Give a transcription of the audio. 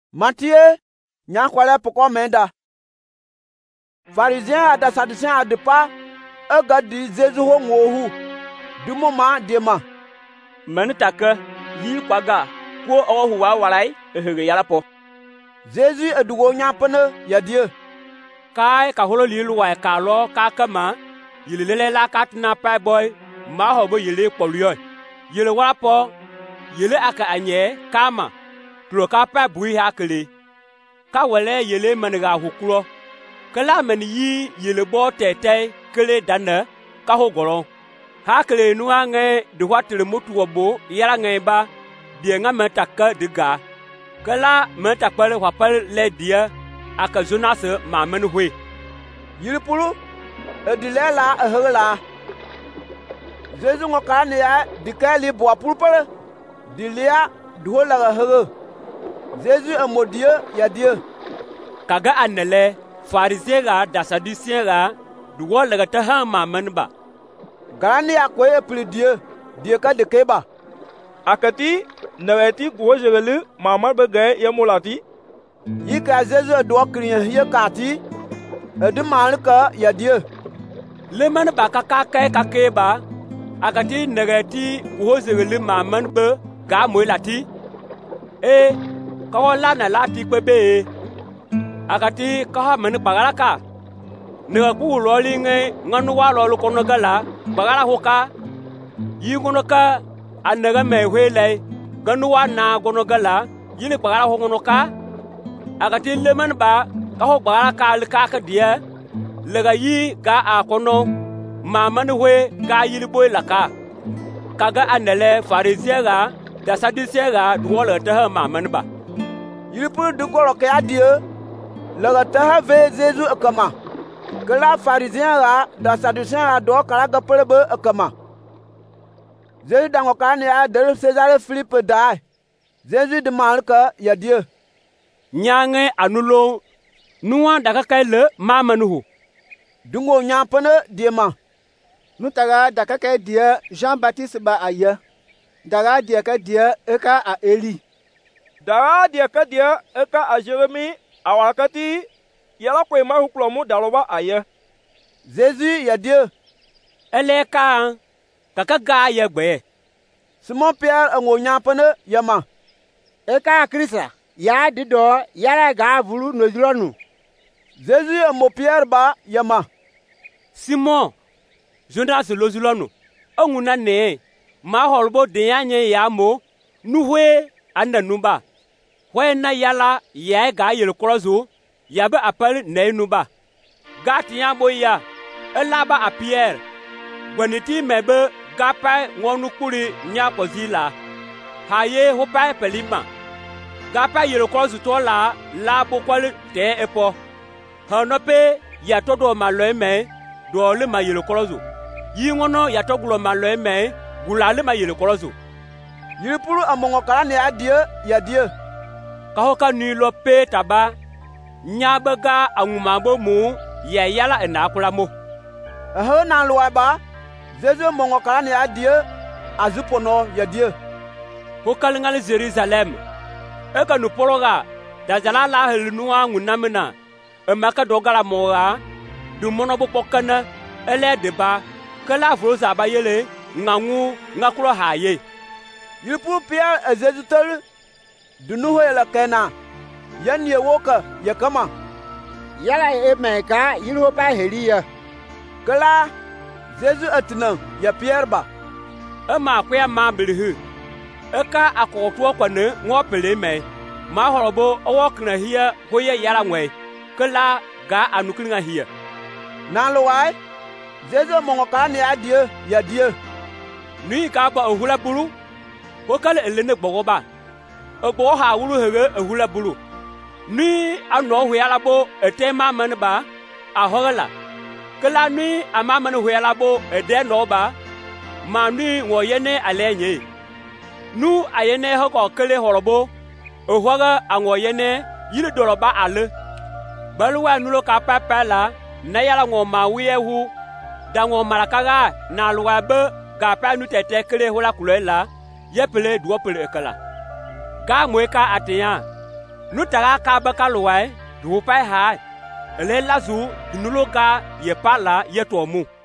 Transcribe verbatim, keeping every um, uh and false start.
Matthieu nya kwale poko menda. Pharisien ada sadducien a de pa e ga di Jésus ho ngohu. Du moment dema. Man taka yi kwaga ko o huwa walai e hege yala po. Jésus e dugo nya pene ya Dieu. Kai ka holo li luwa ka lo ka kama yile lele la ka tina pa boy ma ho bo yile kpoluyo. Yile wala po yile aka anye kama tro ka pa bui ha kele. Ka wale yele maniga hukuro. Kala men yi yele bo tete kele dana ka ho goro. Ha kele nu ange de watle mutu obo yala nge ba die nga metaka diga. Kala metakpele wapel le dia aka Jonas ma men hwe. Yile pulu e di lela e hela. Jésus ngoka ne ya dikali bo pulpele. Di lia duho la hege. Jésus e mo Dieu ya Dieu. Kaga anele Pharisien ga da Sadducien ga duwo laga ta ha ma men ba. Garani akwe e pli Dieu. Dieu ka de keba. Akati naweti go jegelu mamar be gae ye molati. Yi ka Jésus do kriyen ye kati. E de mal ka ya Dieu. Le man ba ka ka ka ka keba. Akati negati go jegelu ma men be ga mo lati. E ka wala na lati pe be. Akati ka men bagala ka. Ne ku lo linge nganu wa lo ko no gala bagala hoka. Yi gono ka anaga me hwele ganu wa na gono gala yini bagala ho gono ka. Akati le man ba ka ho bagala ka le ka ka dia lega yi ga a kono ma man hwe ga yili boy la ka. Kaga anele Pharisien ga da Sadducien ga duwo le ta ma man ba. Yili pu du goro ka Dieu. Le ta ha ve Jésus kama. Que la Pharisien ga da Sadducien ga do kala ga pelebe kama. Jésus dango kane a de César Philippe da. Jésus demande que ya Dieu. Nyange anulo nuwa daga kaile ma manuhu. Dungo nyampane diema. Nutaga daga kai dia Jean-Baptiste ba aya. Daga dia ka dia eka a Eli. Daga dia ka dia eka a Jérémie awakati yala ko ma huklomu daloba aya. Jésus ya Dieu. Ele ka kaka ga ye gbe. Simon Pierre ngo nyampane yama. Eka Krista ya dido yala ga vulu no dilonu. Jésus mo Pierre ba yama. Simon Jonas lozulonu. Onguna ne ma holbo de anye ya mo nuhwe andanuba. Hwe na yala ya ga yel krozo ya ba apal ne nuba. Gati ya boya elaba a Pierre. Gweniti mebe gapa ngonu kuri nya pozila. Haye hopa pelima. Gapa yel krozo to la la bokwal te epo. Hanope ya todo maloeme do le ma yel krozo. Yi ngono ya togulo maloeme gula le ma yel krozo. Yili pulu amongo kala ne a Dieu ya Dieu. Kahoka ni lo pe taba nyabaga angumabo mu ya yala enakula mo. Eho na loa ba Jésus mongo kala ne a Dieu azupono ya Dieu. Hokal ngal Jerusalem. Eka nu poroga da jala la helnuwa ngunamina. Emaka dogala moga du monobo pokana ele deba kala froza ba yele ngangu ngakuro haye. Yipu Pierre a Jésus tol du nuho la kena yan ye woka ya kama Yala e meka yilo pa heliya. kala Jésus atna ya Pierre ba. Ema kwa ma bilihu. Eka akoto kwane ngopele me. Ma horobo owokna hiya hoye yala ngwe. Kala ga anuklinga hiya. Na loai Jésus mongo kala ne a Dieu ya Dieu. Ni ka ba ohula bulu. Hokale elene gbogoba. Ogbo ha wuru hege ehula bulu. Ni ano huyala bo etema manba ahola. Kala ni ama man huyala bo ede no ba. Ma ni woyene alenye. Nu ayene hoko kele horobo. Ohwaga anwoyene yile doroba ale. Balwa nulo ka papa la na yala ngoma wiyehu. Dango marakaga na luwabe ga pa nu tete kele hola kulela. Yepele duopele ekala. Ga mweka atiya nu taga ka ba ka lo wai du pai hai ele la zu du nu lo ga ye pa la ye to mu